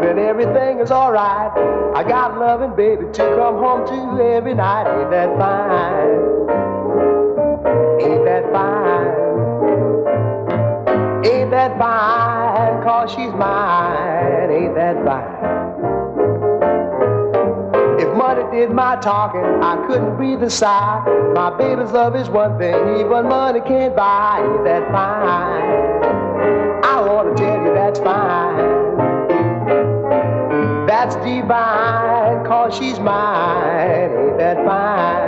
and everything is alright. I got loving baby to come home to every night. Ain't that fine? Ain't that fine? Ain't that fine? 'Cause she's mine. Ain't that fine? If money did my talking, I couldn't breathe a sigh. My baby's love is one thing even money can't buy. Ain't that fine? I want to tell you that's fine. That's divine, 'cause she's mine. Ain't that fine?